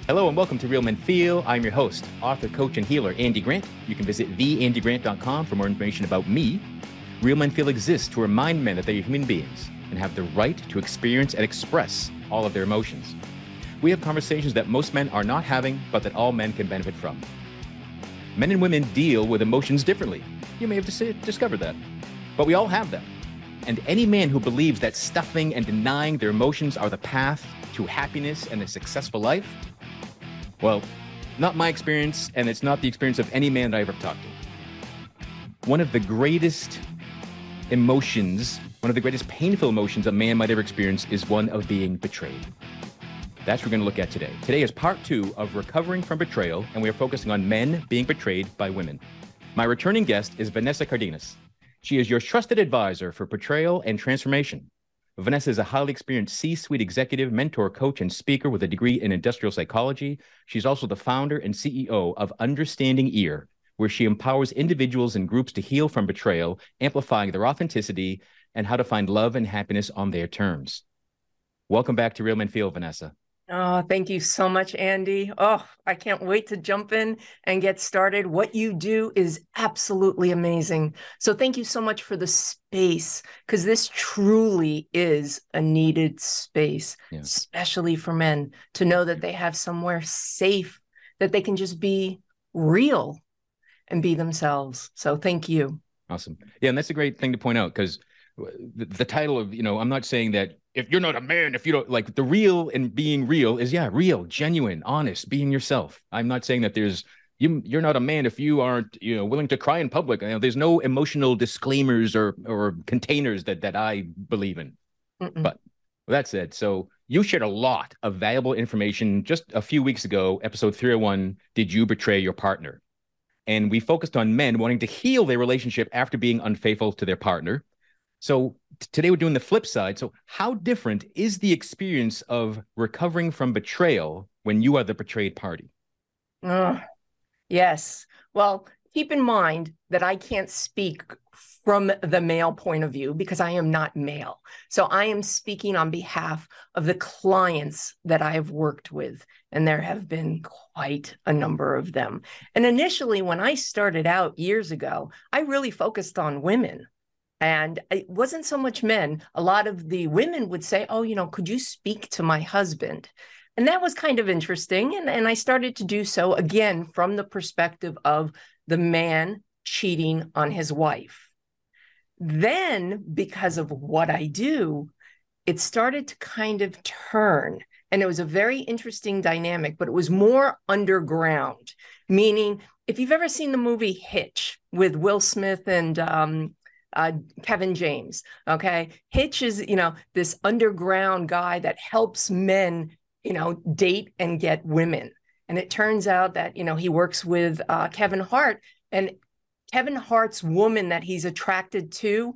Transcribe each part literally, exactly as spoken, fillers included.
Hello and welcome to Real Men Feel. I'm your host, author, coach, and healer, Andy Grant. You can visit the andy grant dot com for more information about me. Real Men Feel exists to remind men that they are human beings and have the right to experience and express all of their emotions. We have conversations that most men are not having, but that all men can benefit from. Men and women deal with emotions differently. You may have dis- discovered that. But we all have them. And any man who believes that stuffing and denying their emotions are the path to happiness and a successful life, well, not my experience, and it's not the experience of any man that I've ever talked to. One of the greatest emotions, one of the greatest painful emotions a man might ever experience is one of being betrayed. That's what we're going to look at today. Today is part two of recovering from betrayal, and we are focusing on men being betrayed by women. My returning guest is Vanessa Cardenas. She is your trusted advisor for betrayal and transformation. Vanessa is a highly experienced C-suite executive, mentor, coach, and speaker with a degree in industrial psychology. She's also the founder and C E O of Understanding Ear, where she empowers individuals and groups to heal from betrayal, amplifying their authenticity, and how to find love and happiness on their terms. Welcome back to Real Men Feel, Vanessa. Oh, thank you so much, Andy. Oh, I can't wait to jump in and get started. What you do is absolutely amazing. So thank you so much for the space, because this truly is a needed space, yeah. Especially for men, to know that they have somewhere safe, that they can just be real and be themselves. So thank you. Awesome. Yeah, and that's a great thing to point out, because the, the title of, you know, I'm not saying that if you're not a man, if you don't, like, the real and being real is, yeah, real, genuine, honest, being yourself. I'm not saying that there's, you, you're not a man if you aren't, you know, willing to cry in public. You know, there's no emotional disclaimers or or containers that that I believe in. Mm-mm. But with that said, so you shared a lot of valuable information just a few weeks ago, episode three oh one, Did You Betray Your Partner? And we focused on men wanting to heal their relationship after being unfaithful to their partner. So today we're doing the flip side. So how different is the experience of recovering from betrayal when you are the betrayed party? Uh, yes. Well, keep in mind that I can't speak from the male point of view because I am not male. So I am speaking on behalf of the clients that I have worked with, and there have been quite a number of them. And initially, when I started out years ago, I really focused on women. And it wasn't so much men. A lot of the women would say, oh, you know, could you speak to my husband? And that was kind of interesting. And, and I started to do so, again, from the perspective of the man cheating on his wife. Then, because of what I do, it started to kind of turn. And it was a very interesting dynamic, but it was more underground, meaning if you've ever seen the movie Hitch with Will Smith and um, Uh, Kevin James, okay? Hitch is, you know, this underground guy that helps men, you know, date and get women. And it turns out that, you know, he works with uh, Kevin Hart, and Kevin Hart's woman that he's attracted to,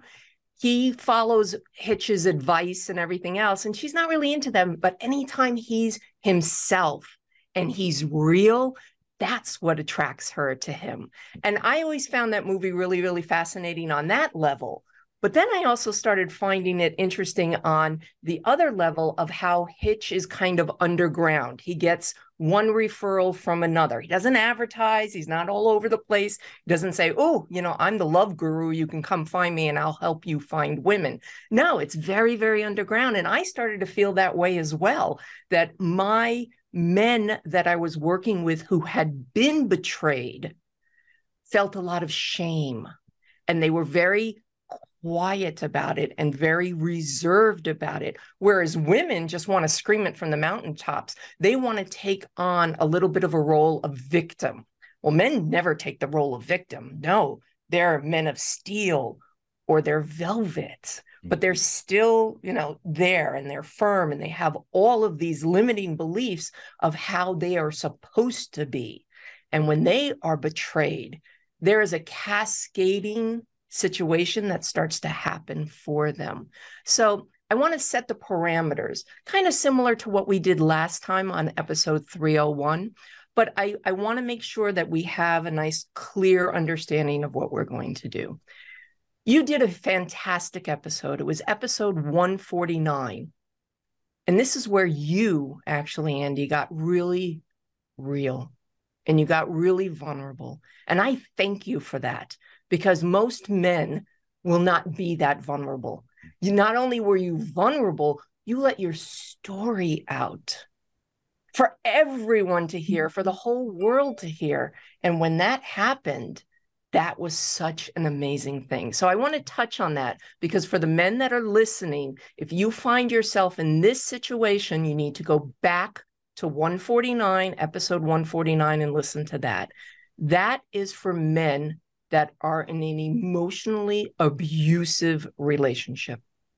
he follows Hitch's advice and everything else, and she's not really into them. But anytime he's himself and he's real, that's what attracts her to him. And I always found that movie really, really fascinating on that level. But then I also started finding it interesting on the other level of how Hitch is kind of underground. He gets one referral from another. He doesn't advertise. He's not all over the place. He doesn't say, oh, you know, I'm the love guru. You can come find me and I'll help you find women. No, it's very, very underground. And I started to feel that way as well, that my men that I was working with who had been betrayed felt a lot of shame, and they were very quiet about it and very reserved about it. Whereas women just want to scream it from the mountaintops. They want to take on a little bit of a role of victim. Well, men never take the role of victim. No, they're men of steel or they're velvet. But they're still, you know, there, and they're firm, and they have all of these limiting beliefs of how they are supposed to be. And when they are betrayed, there is a cascading situation that starts to happen for them. So I want to set the parameters, kind of similar to what we did last time on episode three oh one. But I, I want to make sure that we have a nice, clear understanding of what we're going to do. You did a fantastic episode. It was episode one forty-nine. And this is where you actually, Andy, got really real and you got really vulnerable. And I thank you for that, because most men will not be that vulnerable. You not only were you vulnerable, you let your story out for everyone to hear, for the whole world to hear. And when that happened, that was such an amazing thing. So I want to touch on that, because for the men that are listening, if you find yourself in this situation, you need to go back to one forty-nine, episode one forty-nine, and listen to that. That is for men that are in an emotionally abusive relationship.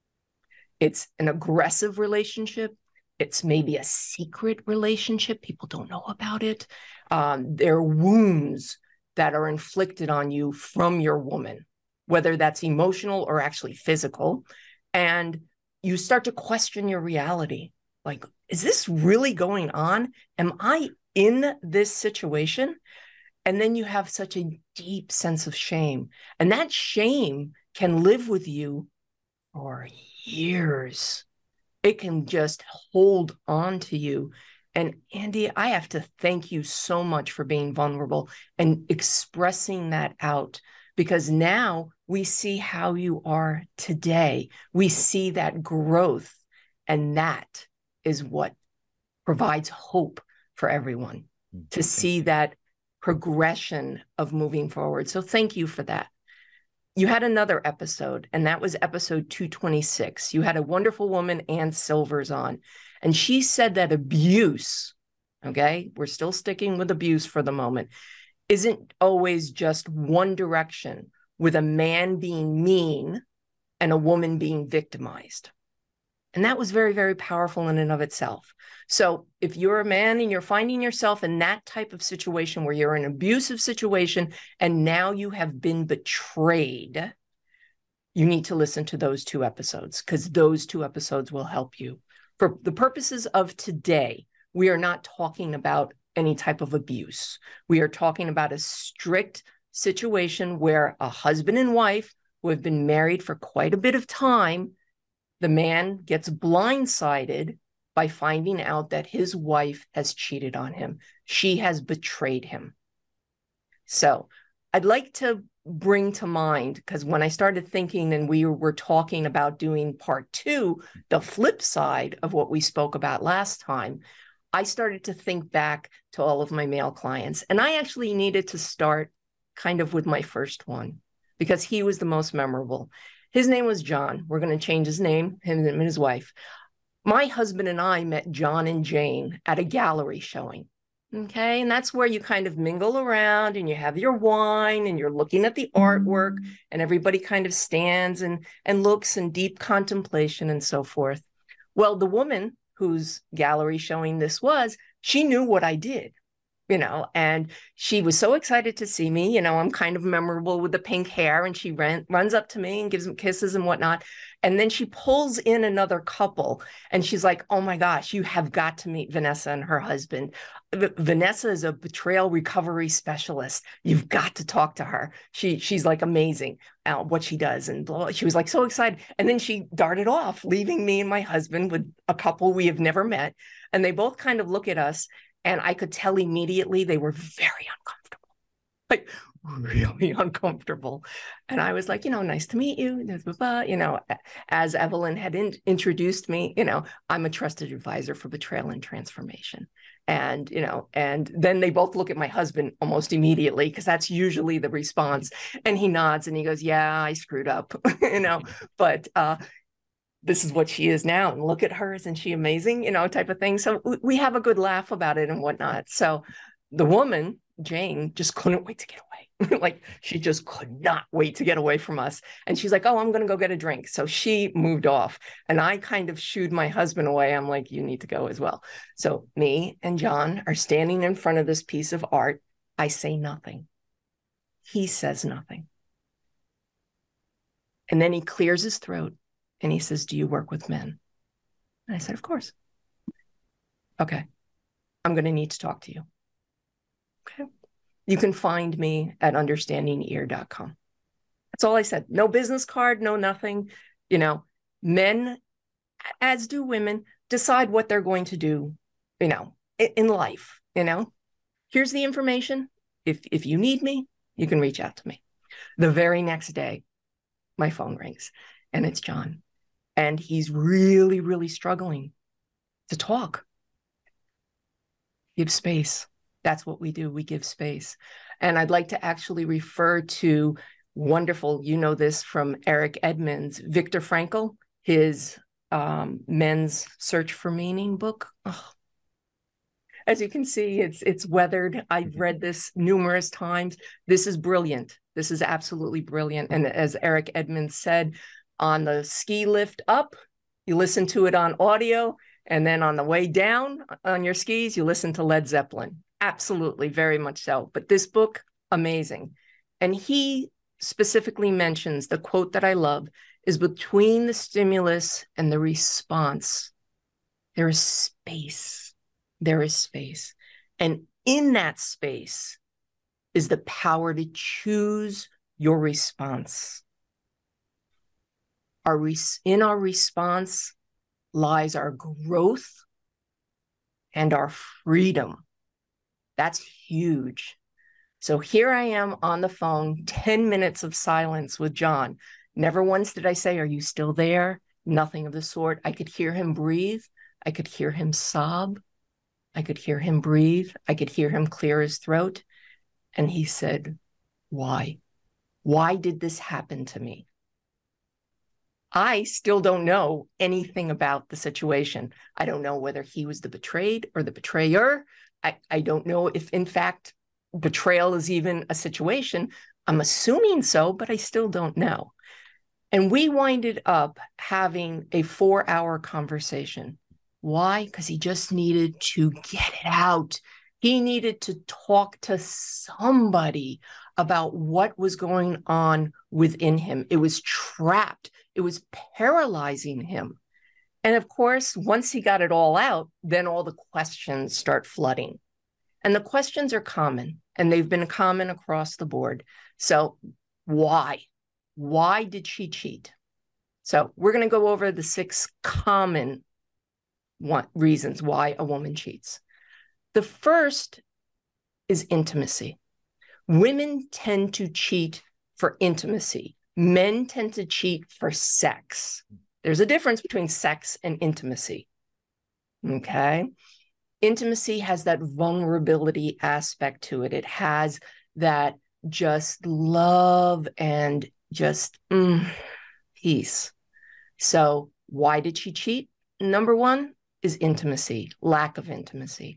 It's an aggressive relationship. It's maybe a secret relationship. People don't know about it. Um, there are wounds that are inflicted on you from your woman, whether that's emotional or actually physical. And you start to question your reality. Like, is this really going on? Am I in this situation? And then you have such a deep sense of shame. And that shame can live with you for years. It can just hold on to you. And Andy, I have to thank you so much for being vulnerable and expressing that out, because now we see how you are today. We see that growth, and that is what provides hope for everyone, to see that progression of moving forward. So thank you for that. You had another episode, and that was episode two twenty-six. You had a wonderful woman, Ann Silvers, on, and she said that abuse, okay, we're still sticking with abuse for the moment, isn't always just one direction, with a man being mean and a woman being victimized. And that was very, very powerful in and of itself. So if you're a man and you're finding yourself in that type of situation where you're in an abusive situation and now you have been betrayed, you need to listen to those two episodes, because those two episodes will help you. For the purposes of today, we are not talking about any type of abuse. We are talking about a strict situation where a husband and wife who have been married for quite a bit of time, the man gets blindsided by finding out that his wife has cheated on him. She has betrayed him. So I'd like to bring to mind, because when I started thinking and we were talking about doing part two, the flip side of what we spoke about last time, I started to think back to all of my male clients. And I actually needed to start kind of with my first one, because he was the most memorable. His name was John. We're going to change his name, him and his wife. My husband and I met John and Jane at a gallery showing. Okay. And that's where you kind of mingle around and you have your wine and you're looking at the artwork, and everybody kind of stands and, and looks in deep contemplation and so forth. Well, the woman whose gallery showing this was, she knew what I did. You know, and she was so excited to see me. You know, I'm kind of memorable with the pink hair, and she ran, runs up to me and gives them kisses and whatnot. And then she pulls in another couple, and she's like, oh my gosh, you have got to meet Vanessa and her husband. V- Vanessa is a betrayal recovery specialist. You've got to talk to her. She She's like amazing at what she does. And blah, blah. She was like so excited. And then she darted off, leaving me and my husband with a couple we have never met. And they both kind of look at us. And I could tell immediately they were very uncomfortable, like really uncomfortable. And I was like, you know, nice to meet you. You know, as Evelyn had in- introduced me, you know, I'm a trusted advisor for betrayal and transformation. And, you know, and then they both look at my husband almost immediately, because that's usually the response. And he nods and he goes, yeah, I screwed up, you know, but, uh, this is what she is now, and look at her, isn't she amazing, you know, type of thing. So we have a good laugh about it and whatnot. So the woman, Jane, just couldn't wait to get away. Like, she just could not wait to get away from us. And she's like, oh, I'm going to go get a drink. So she moved off, and I kind of shooed my husband away. I'm like, you need to go as well. So me and John are standing in front of this piece of art. I say nothing. He says nothing. And then he clears his throat. And he says, do you work with men? And I said, of course. Okay. I'm going to need to talk to you. Okay. You can find me at understanding ear dot com. That's all I said. No business card, no nothing. You know, men, as do women, decide what they're going to do, you know, in life, you know. here's the information. If, if you need me, you can reach out to me. The very next day, my phone rings and it's John. And he's really, really struggling to talk. Give space. That's what we do. We give space. And I'd like to actually refer to wonderful, you know this from Eric Edmonds, Viktor Frankl, his um, Men's Search for Meaning book. Oh. As you can see, it's it's weathered. I've read this numerous times. This is brilliant. This is absolutely brilliant. And as Eric Edmonds said, on the ski lift up, you listen to it on audio. And then on the way down on your skis, you listen to Led Zeppelin. Absolutely, very much so. But this book, amazing. And he specifically mentions the quote that I love is between the stimulus and the response, there is space. There is space. And in that space is the power to choose your response. Our res- in our response lies our growth and our freedom. That's huge. So here I am on the phone, ten minutes of silence with John. Never once did I say, are you still there? Nothing of the sort. I could hear him breathe. I could hear him sob. I could hear him breathe. I could hear him clear his throat. And he said, why? Why did this happen to me? I still don't know anything about the situation. I don't know whether he was the betrayed or the betrayer. I, I don't know if, in fact, betrayal is even a situation. I'm assuming so, but I still don't know. And we winded up having a four-hour conversation. Why? Because he just needed to get it out. He needed to talk to somebody about what was going on within him. It was trapped. It was paralyzing him. And of course, once he got it all out, then all the questions start flooding. And the questions are common, and they've been common across the board. So why? Why did she cheat? So we're going to go over the six common one, reasons why a woman cheats. The first is intimacy. Women tend to cheat for intimacy. Men tend to cheat for sex. There's a difference between sex and intimacy. Okay? Intimacy has that vulnerability aspect to it. It has that just love and just mm, peace. So why did she cheat? Number one is intimacy, lack of intimacy.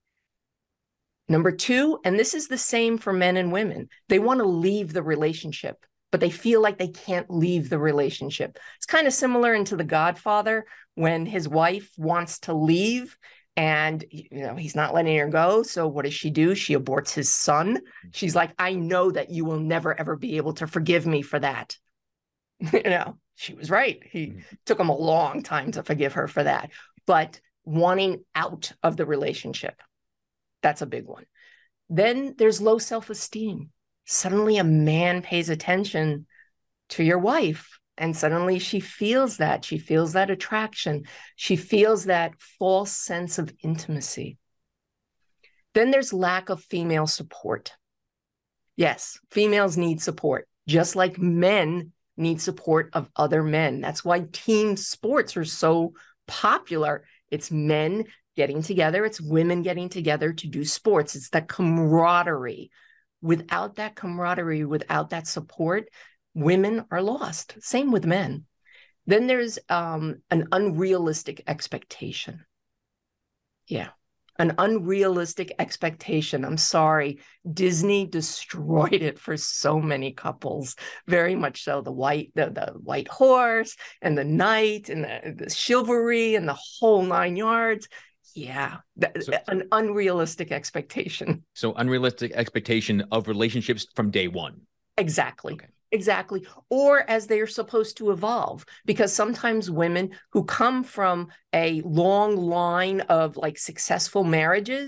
Number two, and this is the same for men and women, they want to leave the relationship, but they feel like they can't leave the relationship. It's kind of similar into The Godfather when his wife wants to leave and you know he's not letting her go. So what does she do? She aborts his son. She's like, I know that you will never, ever be able to forgive me for that. You know, she was right. He mm-hmm. took him a long time to forgive her for that. But wanting out of the relationship, that's a big one. Then there's low self-esteem. Suddenly a man pays attention to your wife, and suddenly she feels that. She feels that attraction. She feels that false sense of intimacy. Then there's lack of female support. Yes, females need support, just like men need support of other men. That's why team sports are so popular. It's men getting together. It's women getting together to do sports. It's that camaraderie. Without that camaraderie, without that support, women are lost. Same with men. Then there's um, an unrealistic expectation. Yeah, an unrealistic expectation. I'm sorry. Disney destroyed it for so many couples. Very much so. The white, the, the white horse and the knight and the, the chivalry and the whole nine yards. Yeah, so, an unrealistic expectation. So unrealistic expectation of relationships from day one. Exactly. Okay. Exactly. Or as they are supposed to evolve, because sometimes women who come from a long line of like successful marriages,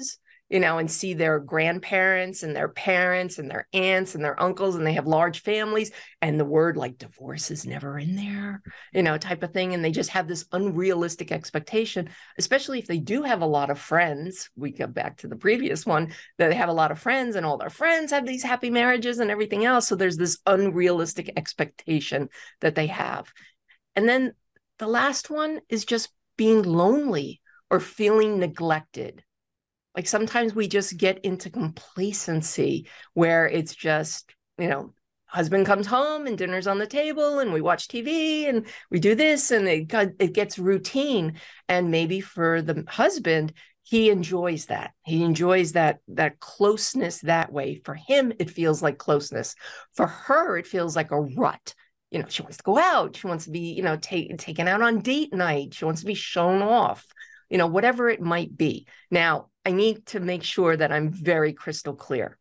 you know, and see their grandparents and their parents and their aunts and their uncles, and they have large families, and the word like divorce is never in there, you know, type of thing. And they just have this unrealistic expectation, especially if they do have a lot of friends. We go back to the previous one, that they have a lot of friends and all their friends have these happy marriages and everything else. So there's this unrealistic expectation that they have. And then the last one is just being lonely or feeling neglected. Like sometimes we just get into complacency where it's just, you know, husband comes home and dinner's on the table and we watch T V and we do this, and it, it gets routine. And maybe for the husband, he enjoys that. He enjoys that, that closeness that way. For him, it feels like closeness. For her, it feels like a rut. You know, she wants to go out. She wants to be, you know, take, taken out on date night. She wants to be shown off, you know, whatever it might be. Now, I need to make sure that I'm very crystal clear.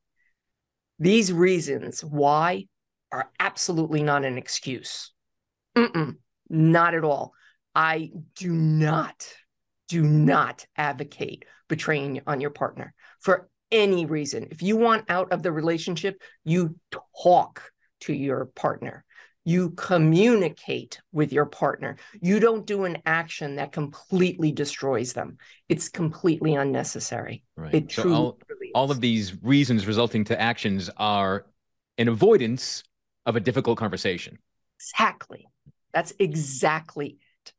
These reasons why are absolutely not an excuse. Mm-mm, not at all. I do not, do not advocate betraying on your partner for any reason. If you want out of the relationship, you talk to your partner. You communicate with your partner. You don't do an action that completely destroys them. It's completely unnecessary. Right. It so truly all, really all of these reasons resulting to actions are an avoidance of a difficult conversation. Exactly. That's exactly it.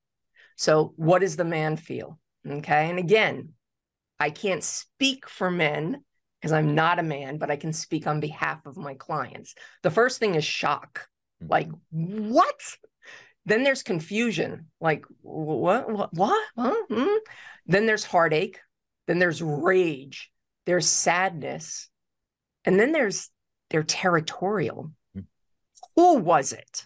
So what does the man feel? Okay. And again, I can't speak for men because I'm not a man, but I can speak on behalf of my clients. The first thing is shock. Like, what? Then there's confusion. Like, what, what, what? Huh? Hmm? Then there's heartache. Then there's rage. There's sadness. And then there's, they're territorial. Mm. Who was it?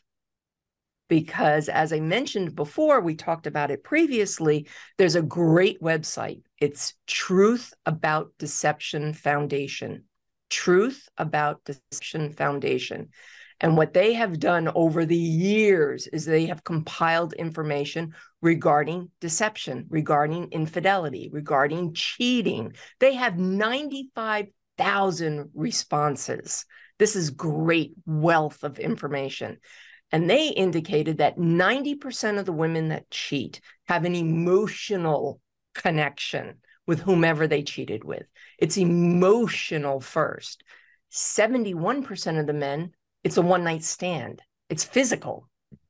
Because as I mentioned before, we talked about it previously, there's a great website. It's Truth About Deception Foundation. Truth About Deception Foundation. And what they have done over the years is they have compiled information regarding deception, regarding infidelity, regarding cheating. They have ninety-five thousand responses. This is great wealth of information. And they indicated that ninety percent of the women that cheat have an emotional connection with whomever they cheated with. It's emotional first. seventy-one percent of the men, it's a one-night stand. It's physical.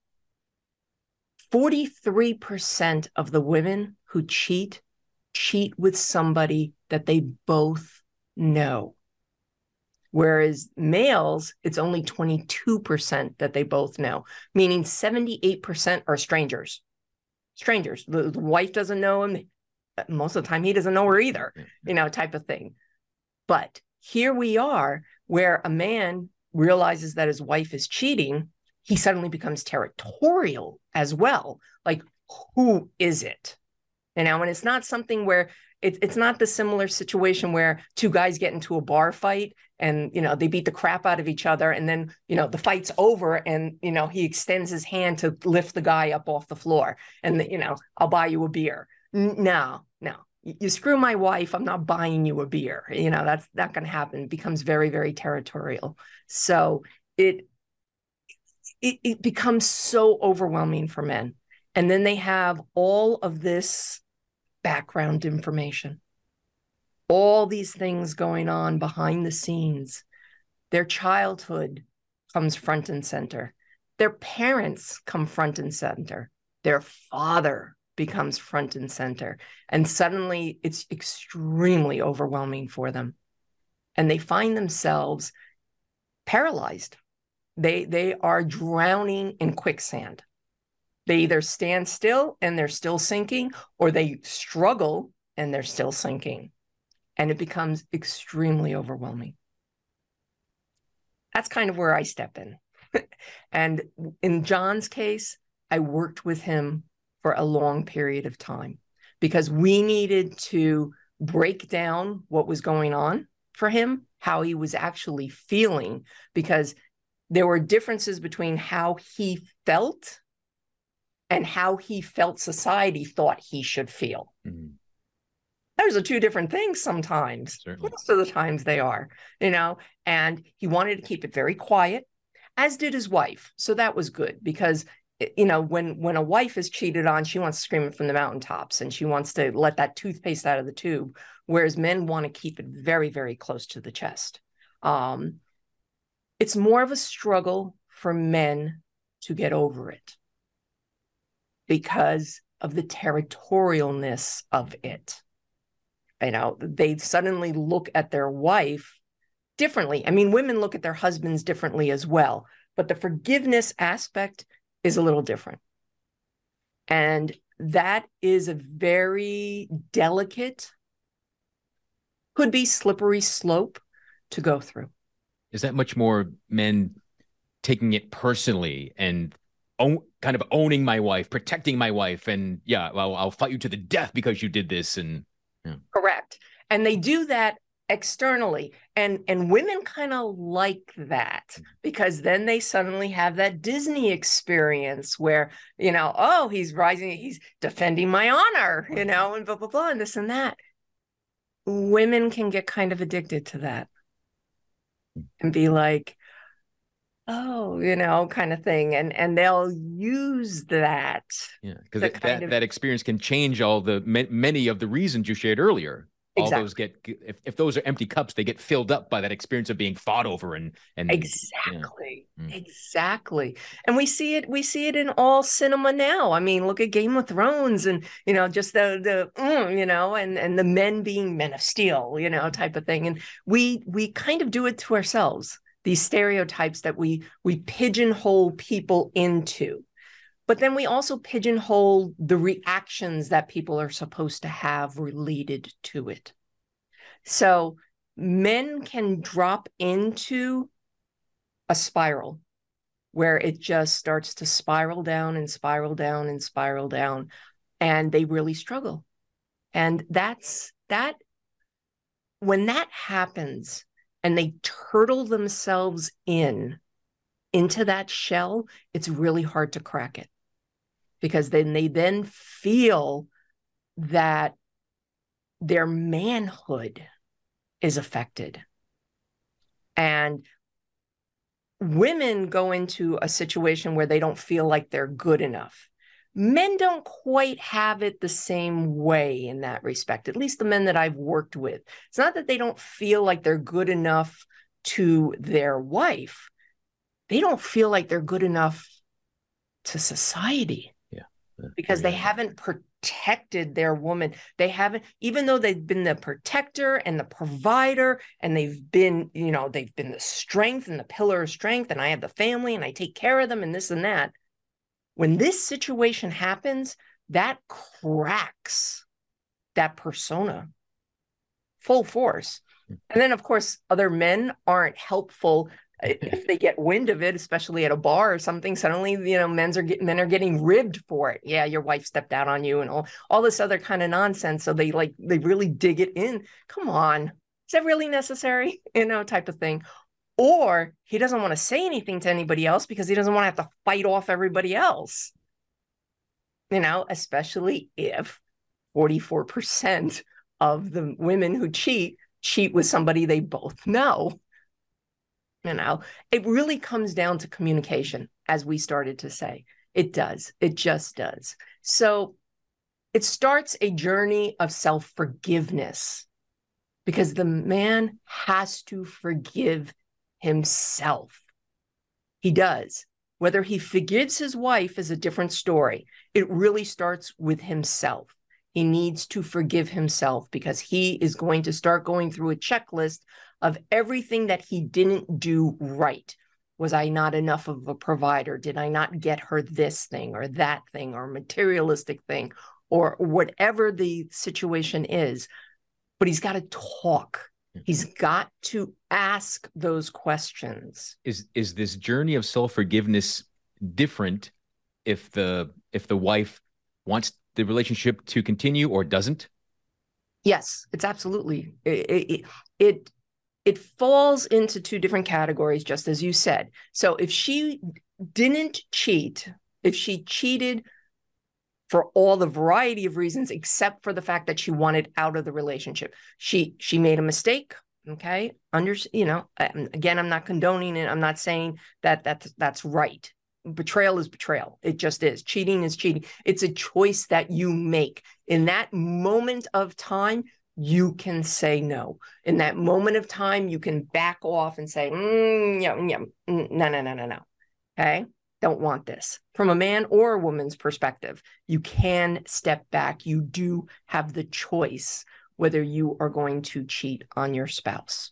forty-three percent of the women who cheat, cheat with somebody that they both know. Whereas males, it's only twenty-two percent that they both know, meaning seventy-eight percent are strangers. Strangers. The, the wife doesn't know him. Most of the time, he doesn't know her either, you know, type of thing. But here we are where a man realizes that his wife is cheating, he suddenly becomes territorial as well. Like, who is it? You know, and it's not something where it, it's not the similar situation where two guys get into a bar fight and, you know, they beat the crap out of each other. And then, you know, the fight's over and, you know, he extends his hand to lift the guy up off the floor and, the, you know, I'll buy you a beer. No, no. You screw my wife, I'm not buying you a beer. You know, that's not going to happen. It becomes very, very territorial. So it, it, it becomes so overwhelming for men. And then they have all of this background information, all these things going on behind the scenes. Their childhood comes front and center. Their parents come front and center. Their father becomes front and center. And suddenly it's extremely overwhelming for them. And they find themselves paralyzed. They, they are drowning in quicksand. They either stand still and they're still sinking, or they struggle and they're still sinking. And it becomes extremely overwhelming. That's kind of where I step in. And in John's case, I worked with him for a long period of time because we needed to break down what was going on for him, how he was actually feeling, because there were differences between how he felt and how he felt society thought he should feel. Mm-hmm. Those are two different things sometimes. Certainly. Most of the times they are, you know, and he wanted to keep it very quiet, as did his wife. So that was good because, you know, when, when a wife is cheated on, she wants to scream it from the mountaintops and she wants to let that toothpaste out of the tube, whereas men want to keep it very, very close to the chest. Um, it's more of a struggle for men to get over it because of the territorialness of it. You know, they suddenly look at their wife differently. I mean, women look at their husbands differently as well, but the forgiveness aspect is a little different. And that is a very delicate, could be slippery slope to go through. Is that much more men taking it personally and own, kind of owning my wife, protecting my wife, and yeah, well, I'll fight you to the death because you did this? And yeah. Correct. And they do that externally, and and women kind of like that because then they suddenly have that Disney experience where, you know, oh, he's rising, he's defending my honor, you know, and blah blah blah and this and that. Women can get kind of addicted to that and be like, oh, you know, kind of thing, and and they'll use that. Yeah, because that, of... that experience can change all the many of the reasons you shared earlier. All exactly. those get, if, if those are empty cups, they get filled up by that experience of being fought over and and exactly, yeah. mm. exactly. And we see it, we see it in all cinema now. I mean, look at Game of Thrones, and you know, just the the mm, you know, and and the men being Men of Steel, you know, type of thing. And we we kind of do it to ourselves. These stereotypes that we we pigeonhole people into. But then we also pigeonhole the reactions that people are supposed to have related to it. So men can drop into a spiral where it just starts to spiral down and spiral down and spiral down, and they really struggle. And that's that. When that happens and they turtle themselves in into that shell, it's really hard to crack it. Because then they then feel that their manhood is affected. And women go into a situation where they don't feel like they're good enough. Men don't quite have it the same way in that respect, at least the men that I've worked with. It's not that they don't feel like they're good enough to their wife. They don't feel like they're good enough to society. Because they haven't protected their woman. They haven't, even though they've been the protector and the provider, and they've been, you know, they've been the strength and the pillar of strength, and I have the family and I take care of them and this and that. When this situation happens, that cracks that persona full force. And then, of course, other men aren't helpful. If they get wind of it, especially at a bar or something, suddenly, you know, men's are get, men are getting ribbed for it. Yeah, your wife stepped out on you and all, all this other kind of nonsense. So they like, they really dig it in. Come on, is that really necessary? You know, type of thing. Or he doesn't want to say anything to anybody else because he doesn't want to have to fight off everybody else. You know, especially if forty-four percent of the women who cheat, cheat with somebody they both know. You know, it really comes down to communication, as we started to say. It does. It just does. So it starts a journey of self-forgiveness because the man has to forgive himself. He does. Whether he forgives his wife is a different story. It really starts with himself. He needs to forgive himself because he is going to start going through a checklist of everything that he didn't do right. Was I not enough of a provider? Did I not get her this thing or that thing or materialistic thing or whatever the situation is? But he's got to talk. He's got to ask those questions. Is is this journey of self-forgiveness different if the if the wife wants the relationship to continue or doesn't? Yes, it's absolutely. It, it, it, it falls into two different categories, just as you said. So if she didn't cheat, if she cheated for all the variety of reasons, except for the fact that she wanted out of the relationship. She she made a mistake. Okay, under you know, again, I'm not condoning it. I'm not saying that that's that's right. Betrayal is betrayal. It just is. Cheating is cheating. It's a choice that you make in that moment of time. You can say no. In that moment of time, you can back off and say, mm, yeah, yeah, mm, no, no, no, no, no. Okay. Don't want this. From a man or a woman's perspective, you can step back. You do have the choice whether you are going to cheat on your spouse.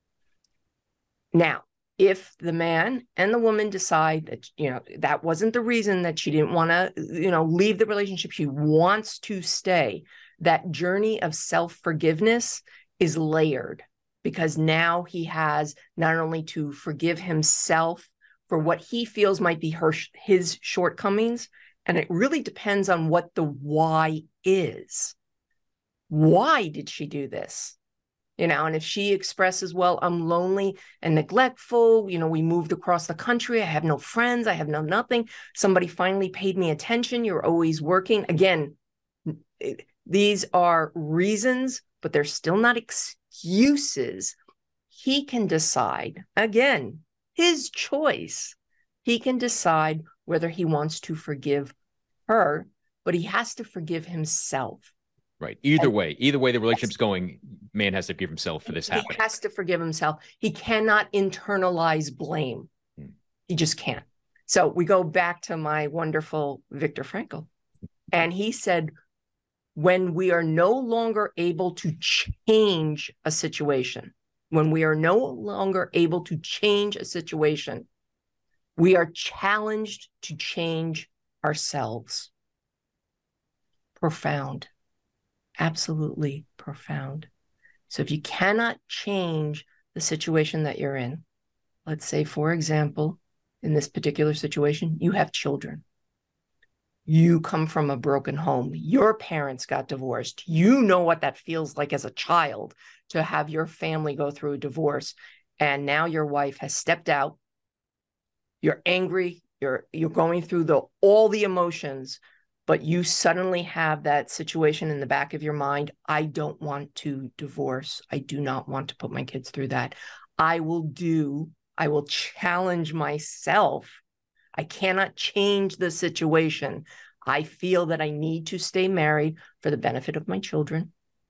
Now, if the man and the woman decide that, you know, that wasn't the reason, that she didn't want to, you know, leave the relationship, she wants to stay, that journey of self-forgiveness is layered, because now he has not only to forgive himself for what he feels might be her, his shortcomings, and it really depends on what the why is. Why did she do this? You know, and if she expresses, well, I'm lonely and neglectful, you know, we moved across the country, I have no friends, I have no nothing, somebody finally paid me attention, you're always working. Again, it, these are reasons, but they're still not excuses. He can decide, again, his choice. He can decide whether he wants to forgive her, but he has to forgive himself. Right. Either And, way, either way the relationship's going, man has to forgive himself for this happening. He has to forgive himself. He cannot internalize blame. Hmm. He just can't. So we go back to my wonderful Viktor Frankl. And he said, when we are no longer able to change a situation, when we are no longer able to change a situation, we are challenged to change ourselves. Profound. Absolutely profound. So if you cannot change the situation that you're in, let's say, for example, in this particular situation, you have children. You come from a broken home. Your parents got divorced. You know what that feels like as a child to have your family go through a divorce. And now your wife has stepped out. You're angry. You're, you're going through the, all the emotions, but you suddenly have that situation in the back of your mind. I don't want to divorce. I do not want to put my kids through that. I will do, I will challenge myself. I cannot change the situation. I feel that I need to stay married for the benefit of my children.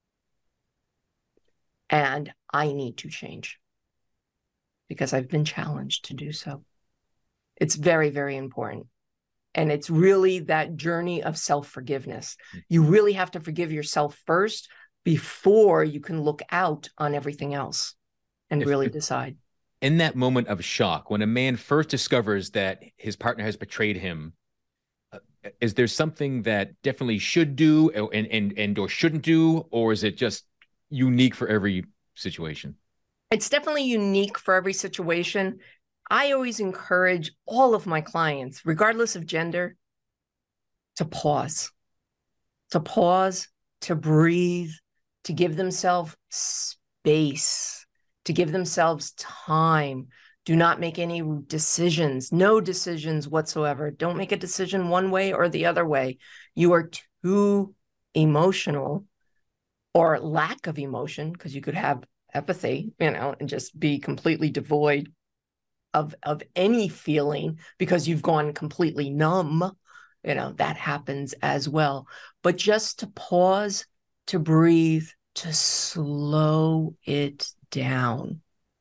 And I need to change because I've been challenged to do so. It's very, very important. And it's really that journey of self-forgiveness. You really have to forgive yourself first before you can look out on everything else and if, really decide. In that moment of shock, when a man first discovers that his partner has betrayed him, uh, is there something that definitely should do and, and, and or shouldn't do, or is it just unique for every situation? It's definitely unique for every situation. I always encourage all of my clients, regardless of gender, to pause, to pause, to breathe, to give themselves space, to give themselves time. Do not make any decisions, no decisions whatsoever. Don't make a decision one way or the other way. You are too emotional, or lack of emotion, because you could have apathy, you know, and just be completely devoid of, of any feeling because you've gone completely numb. You know, that happens as well. But just to pause, to breathe, to slow it down.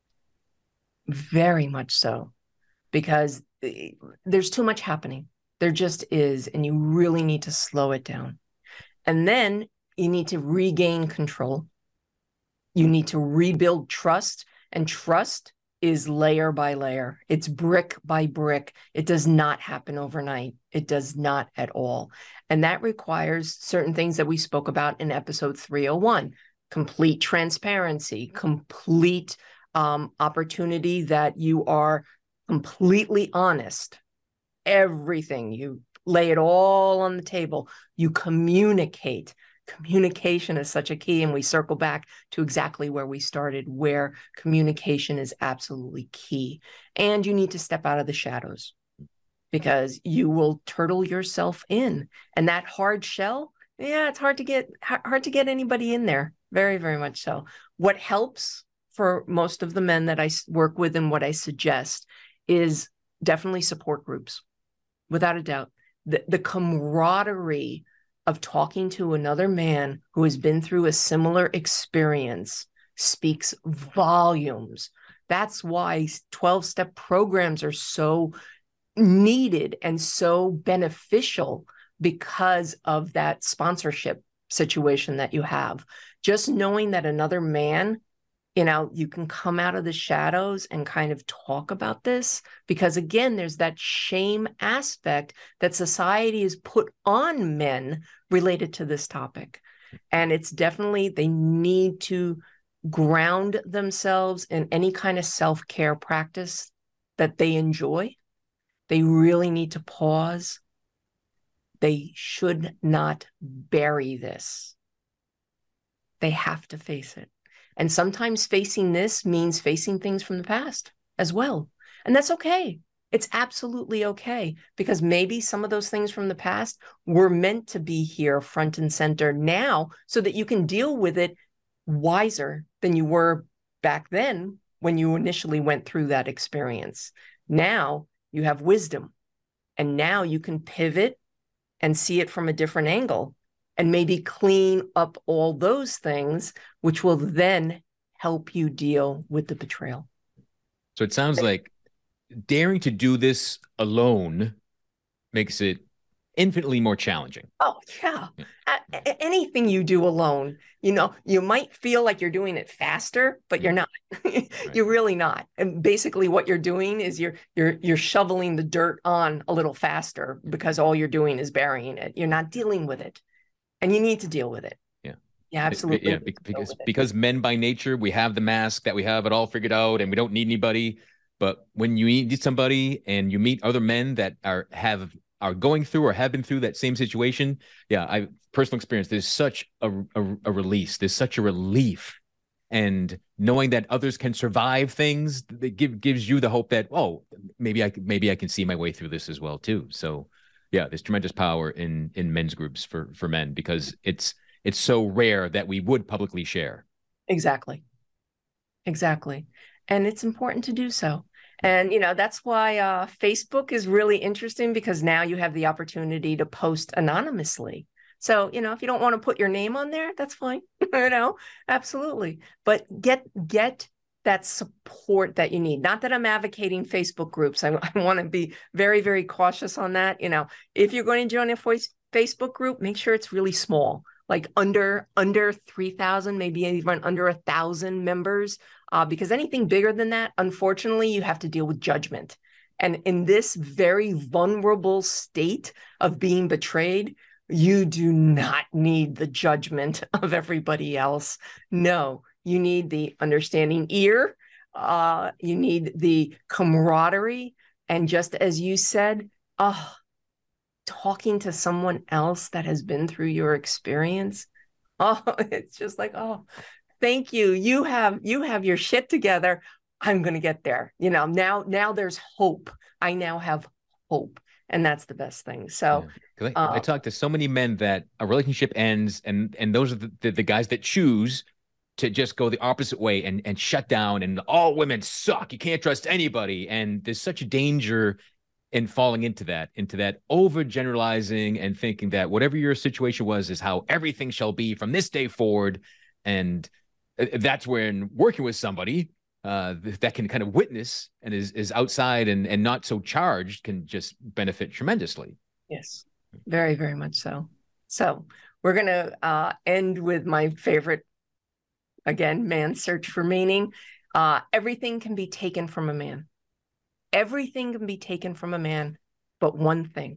Very much so, because there's too much happening. There just is, and you really need to slow it down. And then you need to regain control. You need to rebuild trust, and trust is layer by layer. It's brick by brick. It does not happen overnight. It does not at all. And that requires certain things that we spoke about in episode three oh one, complete transparency, complete um, opportunity that you are completely honest. Everything, you lay it all on the table. You communicate. Communication is such a key, and we circle back to exactly where we started, where communication is absolutely key. And you need to step out of the shadows. because you will turtle yourself in. And that hard shell, yeah, it's hard to get hard to get anybody in there. Very, very much so. What helps for most of the men that I work with and what I suggest is definitely support groups, without a doubt. The, the camaraderie of talking to another man who has been through a similar experience speaks volumes. That's why twelve-step programs are so needed and so beneficial, because of that sponsorship situation that you have. Just knowing that another man, you know, you can come out of the shadows and kind of talk about this, because again, there's that shame aspect that society has put on men related to this topic. And it's definitely, they need to ground themselves in any kind of self-care practice that they enjoy. They really need to pause. They should not bury this. They have to face it. And sometimes facing this means facing things from the past as well. And that's okay. It's absolutely okay, because maybe some of those things from the past were meant to be here front and center now, so that you can deal with it wiser than you were back then when you initially went through that experience. Now you have wisdom, and now you can pivot and see it from a different angle, and maybe clean up all those things, which will then help you deal with the betrayal. So it sounds like daring to do this alone makes it infinitely more challenging. Oh, yeah. yeah. A- anything you do alone, you know, you might feel like you're doing it faster, but you're not. Right. You're really not. And basically what you're doing is you're you're you're shoveling the dirt on a little faster, because all you're doing is burying it. You're not dealing with it. And you need to deal with it. Yeah. Yeah, absolutely. Yeah, because because men by nature, we have the mask that we have it all figured out and we don't need anybody. But when you need somebody and you meet other men that are have are going through or have been through that same situation, yeah, I personal experience, there's such a, a, a release, there's such a relief. And knowing that others can survive things, that give, gives you the hope that, oh, maybe I maybe I can see my way through this as well too. So yeah, there's tremendous power in in men's groups for for men, because it's it's so rare that we would publicly share. Exactly. Exactly. And it's important to do so. And, you know, that's why uh, Facebook is really interesting, because now you have the opportunity to post anonymously. So, you know, if you don't want to put your name on there, that's fine. You know, absolutely. But get get that support that you need. Not that I'm advocating Facebook groups. I, I want to be very, very cautious on that. You know, if you're going to join a voice, Facebook group, make sure it's really small, like under under three thousand, maybe even under a thousand members. Uh, because anything bigger than that, unfortunately, you have to deal with judgment. And in this very vulnerable state of being betrayed, you do not need the judgment of everybody else. No, you need the understanding ear. Uh, you need the camaraderie. And just as you said, oh, talking to someone else that has been through your experience, oh, it's just like, oh, thank you. You have you have your shit together. I'm going to get there. You know, now now there's hope. I now have hope. And that's the best thing. So yeah. I, uh, I talk to so many men that a relationship ends, and and those are the, the, the guys that choose to just go the opposite way and, and shut down, and all women suck. You can't trust anybody. And there's such a danger in falling into that, into that overgeneralizing and thinking that whatever your situation was is how everything shall be from this day forward. And that's when working with somebody uh, that can kind of witness and is is outside and, and not so charged can just benefit tremendously. Yes, very, very much so. So we're going to uh, end with my favorite, again, man's search for meaning. Uh, everything can be taken from a man. Everything can be taken from a man, but one thing.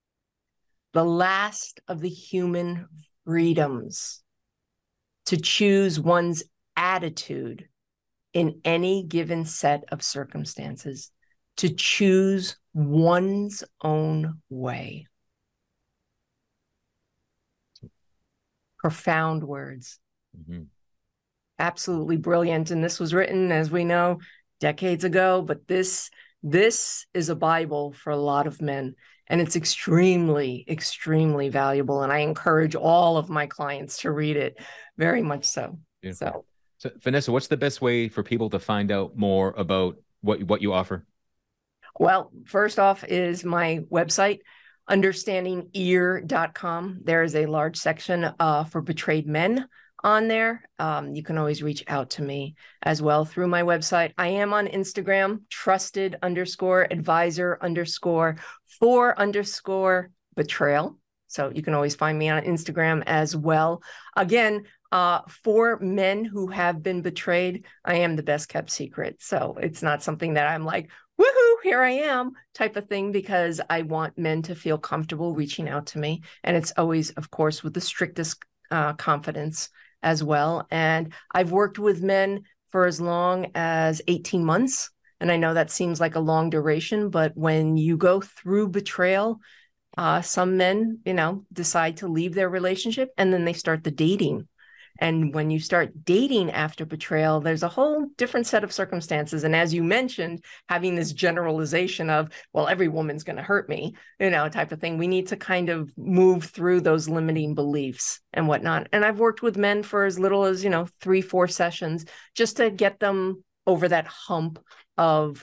The last of the human freedoms to choose one's attitude in any given set of circumstances, to choose one's own way. Profound words. Mm-hmm. Absolutely brilliant. And this was written, as we know, decades ago, but this This is a Bible for a lot of men, and it's extremely, extremely valuable. And I encourage all of my clients to read it, very much so. Beautiful. So, so Vanessa, what's the best way for people to find out more about what, what you offer? Well, first off is my website, understanding ear dot com. There is a large section uh, for betrayed men on there. Um, you can always reach out to me as well through my website. I am on Instagram, trusted underscore advisor underscore for underscore betrayal. So you can always find me on Instagram as well. Again, uh, for men who have been betrayed, I am the best kept secret. So it's not something that I'm like, woohoo, here I am type of thing, because I want men to feel comfortable reaching out to me. And it's always, of course, with the strictest uh, confidence as well. And I've worked with men for as long as eighteen months. And I know that seems like a long duration, but when you go through betrayal, uh, some men, you know, decide to leave their relationship and then they start the dating. And when you start dating after betrayal, there's a whole different set of circumstances. And as you mentioned, having this generalization of, well, every woman's going to hurt me, you know, type of thing, we need to kind of move through those limiting beliefs and whatnot. And I've worked with men for as little as, you know, three, four sessions just to get them over that hump of,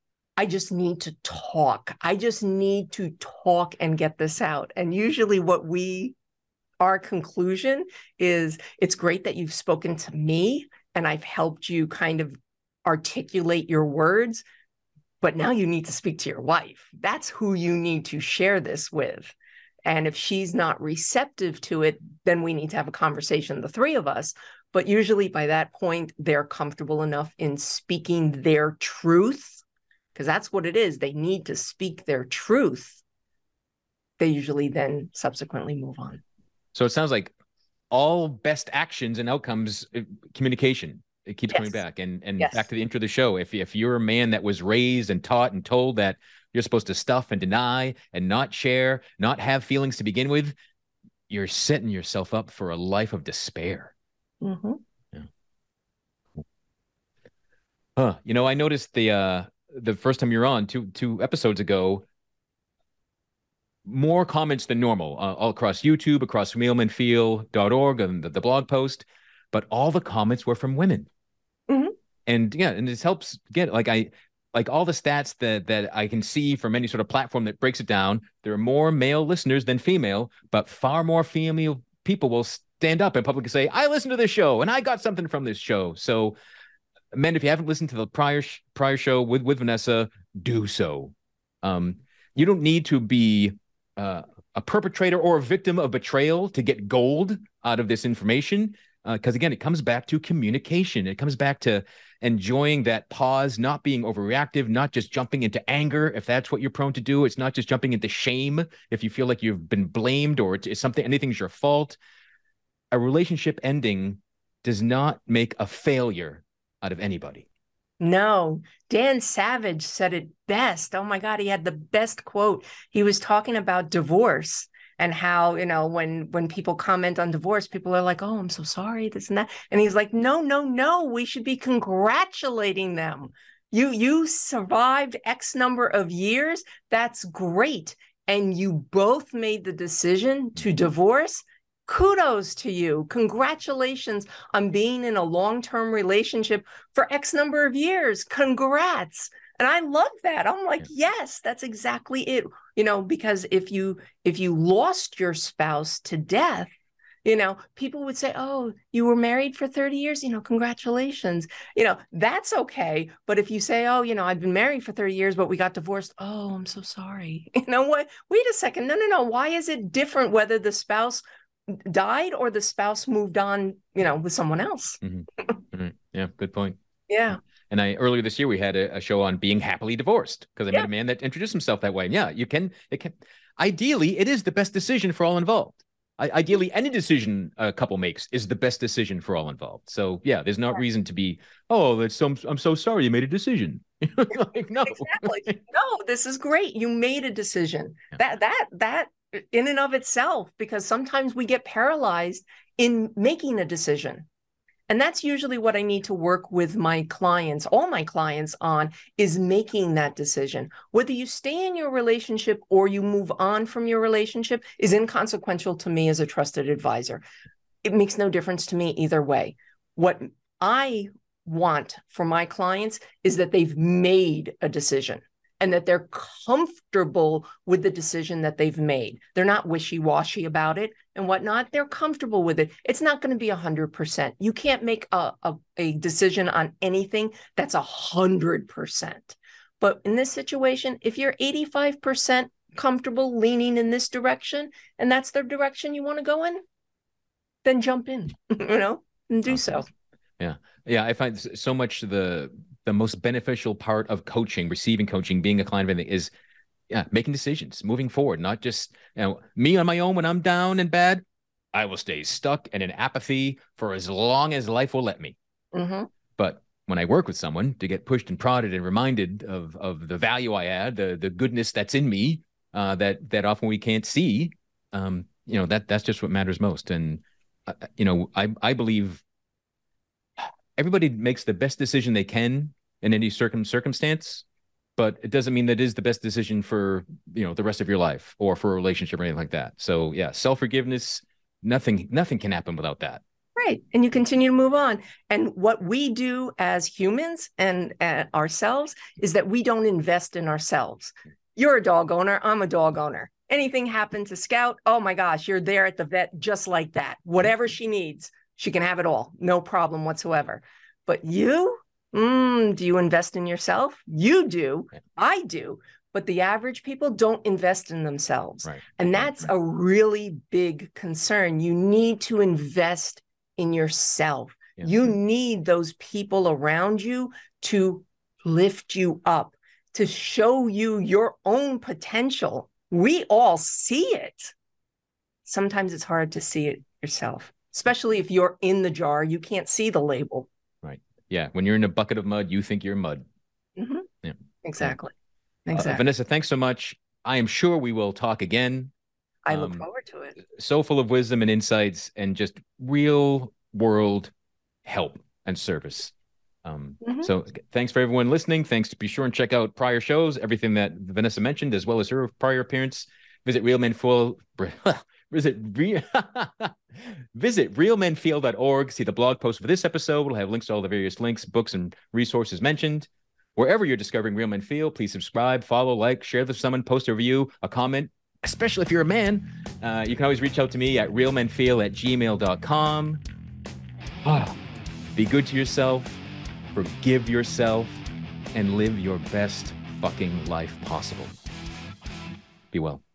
I just need to talk. I just need to talk and get this out. And usually what we Our conclusion is, it's great that you've spoken to me and I've helped you kind of articulate your words, but now you need to speak to your wife. That's who you need to share this with. And if she's not receptive to it, then we need to have a conversation, the three of us. But usually by that point, they're comfortable enough in speaking their truth, because that's what it is. They need to speak their truth. They usually then subsequently move on. So it sounds like all best actions and outcomes, communication, it keeps yes. coming back. And and yes. back to the intro of the show, if, if you're a man that was raised and taught and told that you're supposed to stuff and deny and not share, not have feelings to begin with, you're setting yourself up for a life of despair. Mm-hmm. Yeah. Huh. You know, I noticed the uh, the first time you're on, two two episodes ago, more comments than normal uh, all across YouTube, across real men feel dot org and the, the blog post, but all the comments were from women. Mm-hmm. And yeah, and this helps get like I like all the stats that that I can see from any sort of platform that breaks it down. There are more male listeners than female, but far more female people will stand up in public and say, I listened to this show and I got something from this show. So men, if you haven't listened to the prior prior show with, with Vanessa, do so. Um, you don't need to be Uh, a perpetrator or a victim of betrayal to get gold out of this information. Because uh, again, it comes back to communication. It comes back to enjoying that pause, not being overreactive, not just jumping into anger if that's what you're prone to do. It's not just jumping into shame if you feel like you've been blamed or it's something, anything's your fault. A relationship ending does not make a failure out of anybody. No, Dan Savage said it best. Oh my God, he had the best quote. He was talking about divorce and how, you know, when when people comment on divorce, people are like, oh, I'm so sorry, this and that. And he's like, no, no, no, we should be congratulating them. You, you survived X number of years. That's great. And you both made the decision to divorce. Kudos to you. Congratulations on being in a long-term relationship for X number of years. Congrats. And I love that. I'm like, yes, that's exactly it. You know, because if you if you lost your spouse to death, you know, people would say, oh, you were married for thirty years, you know, congratulations. You know, that's okay. But if you say, oh, you know, I've been married for thirty years, but we got divorced. Oh, I'm so sorry. You know what? Wait a second. No, no, no. Why is it different whether the spouse died or the spouse moved on, you know, with someone else? Mm-hmm. Mm-hmm. Yeah, good point. Yeah. And I earlier this year we had a, a show on being happily divorced because I yeah. met a man that introduced himself that way. And yeah, you can. It can. Ideally, it is the best decision for all involved. I, ideally, any decision a couple makes is the best decision for all involved. So yeah, there's no yeah. reason to be. Oh, that's so. I'm so sorry you made a decision. Like, no, exactly. No, this is great. You made a decision. Yeah. That that that. in and of itself, because sometimes we get paralyzed in making a decision. And that's usually what I need to work with my clients, all my clients on, is making that decision. Whether you stay in your relationship or you move on from your relationship is inconsequential to me as a trusted advisor. It makes no difference to me either way. What I want for my clients is that they've made a decision and that they're comfortable with the decision that they've made. They're not wishy-washy about it and whatnot. They're comfortable with it. It's not going to be one hundred percent. You can't make a, a, a decision on anything that's one hundred percent. But in this situation, if you're eighty-five percent comfortable leaning in this direction, and that's the direction you want to go in, then jump in, you know, and do okay. so. Yeah. Yeah. I find so much the the most beneficial part of coaching, receiving coaching, being a client of anything is yeah, making decisions, moving forward, not just, you know, me on my own when I'm down and bad, I will stay stuck and in apathy for as long as life will let me. Mm-hmm. But when I work with someone to get pushed and prodded and reminded of, of the value I add, the, the goodness that's in me, uh, that, that often we can't see, um, you know, that that's just what matters most. And, uh, you know, I, I believe everybody makes the best decision they can in any circum circumstance, but it doesn't mean that it is the best decision for, you know, the rest of your life or for a relationship or anything like that. So yeah, self-forgiveness, nothing, nothing can happen without that. Right. And you continue to move on. And what we do as humans and uh, ourselves is that we don't invest in ourselves. You're a dog owner. I'm a dog owner. Anything happened to Scout? Oh my gosh, you're there at the vet just like that. Whatever she needs, she can have it all. No problem whatsoever. But you, mm, do you invest in yourself? You do. I do. But the average people don't invest in themselves. Right. And that's right. a really big concern. You need to invest in yourself. Yeah. You need those people around you to lift you up, to show you your own potential. We all see it. Sometimes it's hard to see it yourself, especially if you're in the jar, you can't see the label. Right. Yeah. When you're in a bucket of mud, you think you're mud. Mm-hmm. Yeah. Exactly. Yeah. Exactly. Uh, Vanessa, thanks so much. I am sure we will talk again. I look um, forward to it. So full of wisdom and insights and just real world help and service. Um, mm-hmm. So thanks for everyone listening. Thanks. Be sure and check out prior shows, everything that Vanessa mentioned, as well as her prior appearance. Visit Real Men Feel. Visit re visit real men feel dot org. See the blog post for this episode. We'll have links to all the various links, books, and resources mentioned. Wherever you're discovering Real Men Feel, please subscribe, follow, like, share with someone, post a review, a comment. Especially if you're a man, uh, you can always reach out to me at real men feel at gmail dot com. Ah, be good to yourself, forgive yourself, and live your best fucking life possible. Be well.